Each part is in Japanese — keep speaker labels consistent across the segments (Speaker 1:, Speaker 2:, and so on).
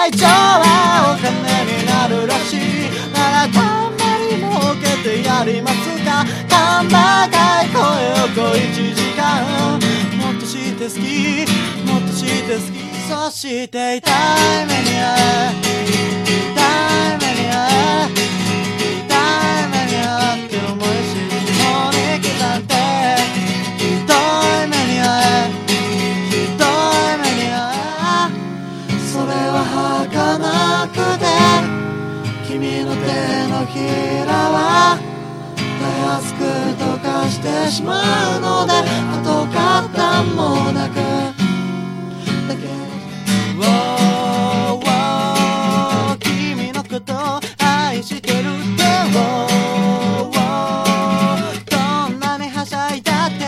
Speaker 1: 愛情はお金になるらしい。ならたまに儲けてやりますか。甲高い声を1時間。もっとして好き、もっとして好き。そして痛い目に遭え、痛い目に遭え、痛い目に遭って思いしもに刻んで、ひどい目に遭え、ひどい目に遭え。それは儚くて君の手のひらはたやすく溶かしてしまうので、跡形もなくだけ君のこと愛してるってどんなにはしゃいだって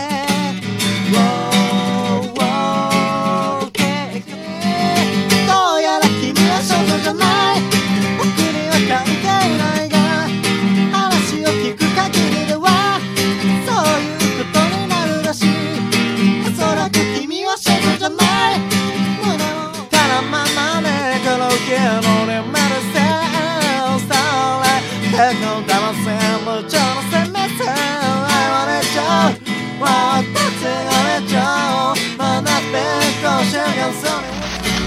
Speaker 1: どうやら君は少女じゃない。僕には関係ないが話を聞く限りではそういうことになるらしい。おそらく君は少女じゃない。カラオケの眠るせいされ結構騙せ無情の攻めせ愛はねちゃう私がねちゃうまだ勉強しがんそれ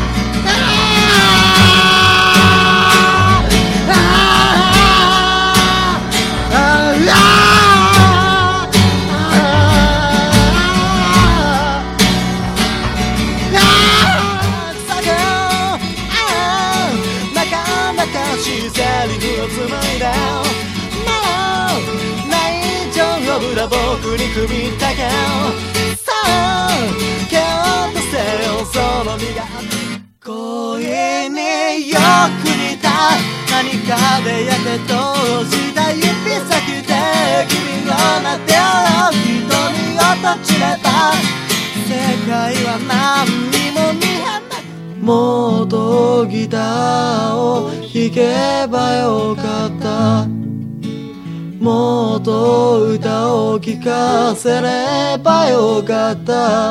Speaker 1: 僕に首ったけさあ蹴落とせよその身が恋によく似た何かでやけどした指先で君のな手を瞳を閉じれば世界は何にも見えない。もっとギターを弾けばよかった。もっと歌を聴かせればよかった。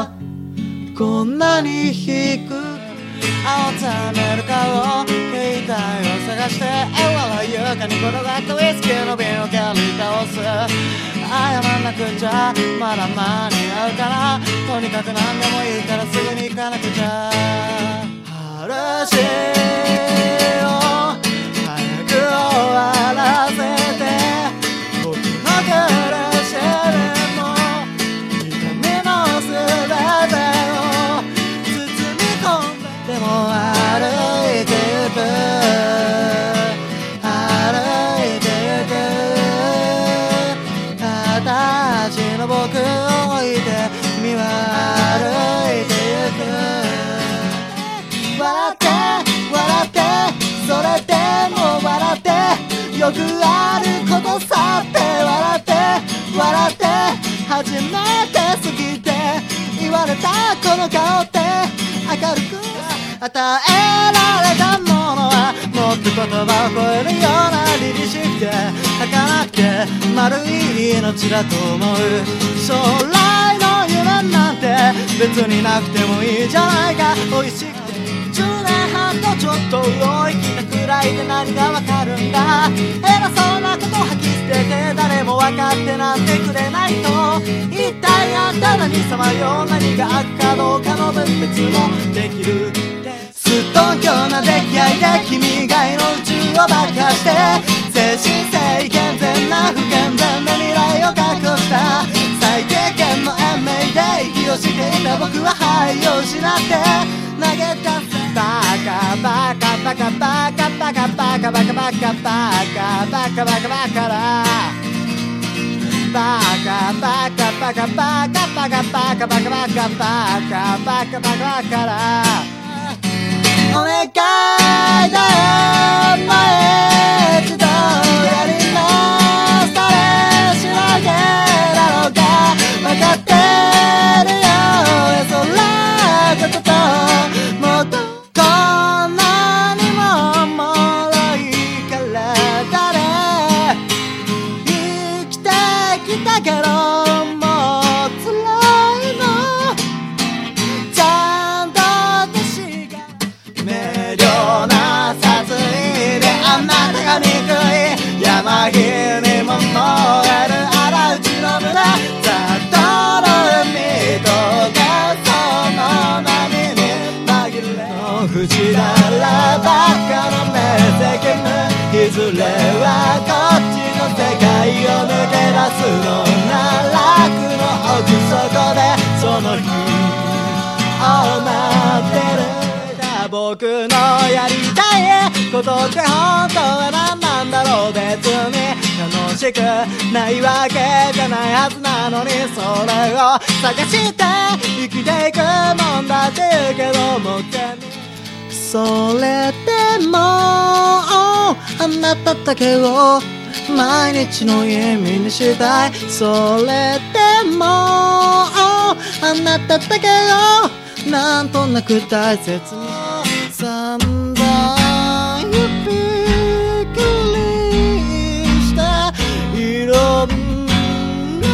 Speaker 1: こんなに低く青ざめる顔携帯を探して笑いゆかに転がったウイスキーの瓶を蹴り倒す。謝らなくちゃまだ間に合うから、とにかく何でもいいからすぐに行かなくちゃ。話を早く終わらせて僕の苦しみも痛みのすべてを包み込んで、でも歩いてゆく歩いてゆく形の僕を置いて君は歩いてゆく。笑って笑ってそれでも笑ってよくあることさって笑って笑って初めて過ぎて言われたこの顔って明るく与えられたものはもっと言葉を超えるような凛々しくて儚くて丸い命だと思う。将来の夢なんて別になくてもいいじゃないか。美味しくて10年半とちょっと生きたくらいで何がわかるんだ。偉そうなこと吐き捨てて誰も分かってなんてくれないと、一体あんた何様よ。何が悪かどうかの分別もできる。すっとんきょうな出来合いで君以外の宇宙を爆破して精神性健全な不健全な未来を確保した最低限の延命で息をしていた僕は肺を失って投げ出す。バカバカバカバカバカバカバカバカバカバカバカバカラバカバカバカバカバカバカバカバカバカバカバカバカラお願いだよもう一度やり直されしなげだろうか分かってるよ。そんなことともっとこんなにもおもろいから誰生きてきたけどもう辛いのちゃんと私守るあらうちの村ざっとの海とかその波に紛れの藤原ばっかの目責むいずれはこっちの世界を抜け出すのなら楽の奥底でその日を待ってる僕のやりたいことって本当は何なんだろう別に楽しくないわけじゃないはずなのにそれを探して生きていくもんだって言うけどもそれでもあなただけを毎日の夢にしたいそれでもあなただけをなんとなく大切に散々指くりしたいろんな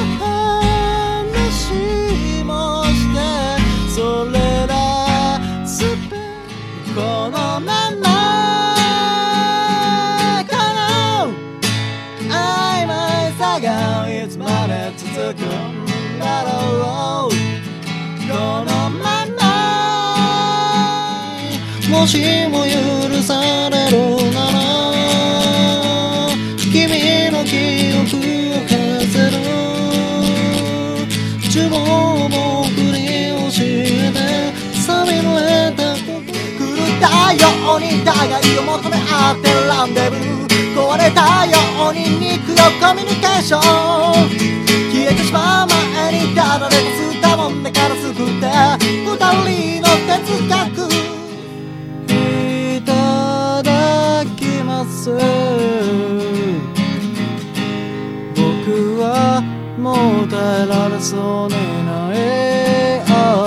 Speaker 1: 話もしてそれらすべてこのままこの曖昧さがいつまで続くんだろうこのままもしも許されるなら君の記憶を消せる呪文を振り教えて錆びれた狂ったように互いを求め合ってランデブー壊れたように肉のコミュニケーション消えてしまう前にたどれと吸ったもんだから救って二人の哲学いただきます僕はもう耐えられそうにない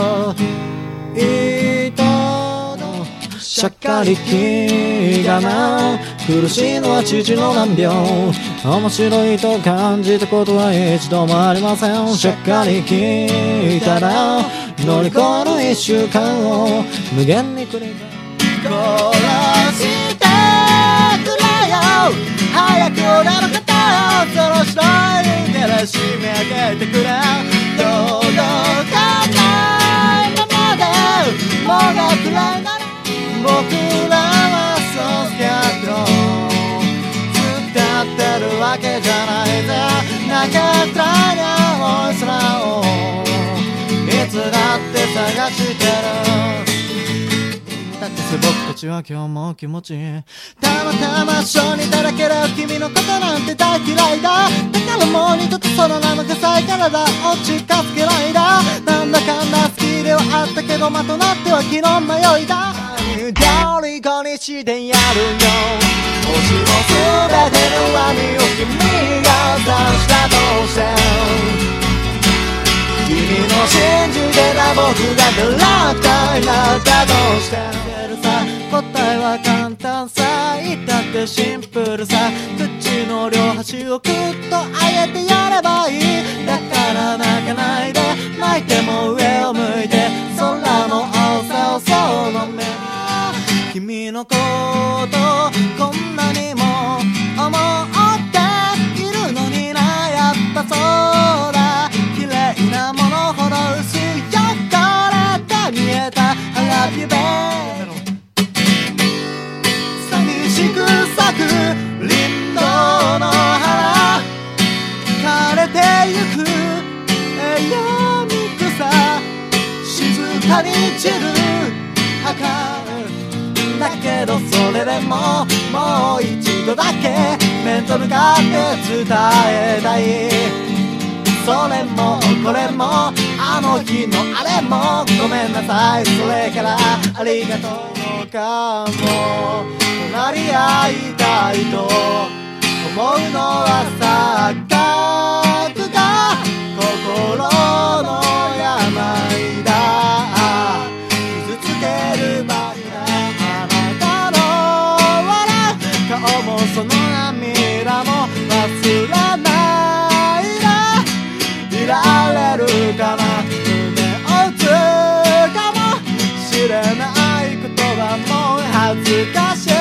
Speaker 1: いただしゃっかり気がな苦しいのは父の難病面白いと感じたことは一度もありませんしゃっかり聞いたら乗り越える一週間を無限に繰り返殺してくれよ早く俺の肩をその白い手で締め上げてくれ届かないままでもがくれなら僕らはそうスキャット使ってるわけじゃないぜ投げたい青い空をいつだって探してるだって僕たちは今日も気持ちいいたまたま一緒にいただける君のことなんて大嫌いだだからもう二度とその生臭い体を近づけないだなんだかんだ好きではあったけどまとなっては気の迷いだ虜にしてやるよ星の全ての網を君が刺したとして君の信じてた僕がガラクタになったとして答えは簡単さ至ってシンプルさ口の両端をクッと上げてやればいいだから泣かないで泣いても上を向いて空の青さをその目に君のことこんなにも思っているのになやっぱそうだ綺麗なものほど薄い汚れて見えた I love you babe寂しく咲く林道の花枯れてゆくやみ草静かに散る儚だけどそれでももう一度だけ面と向かって伝えたいそれもこれもあの日のあれもごめんなさいそれからありがとうかも隣り合いたいと思うのは錯覚が心の病だ傷つける前あなたの笑う顔もその涙も忘れないでいられるかな胸を打つかもしれない言葉も恥ずかしい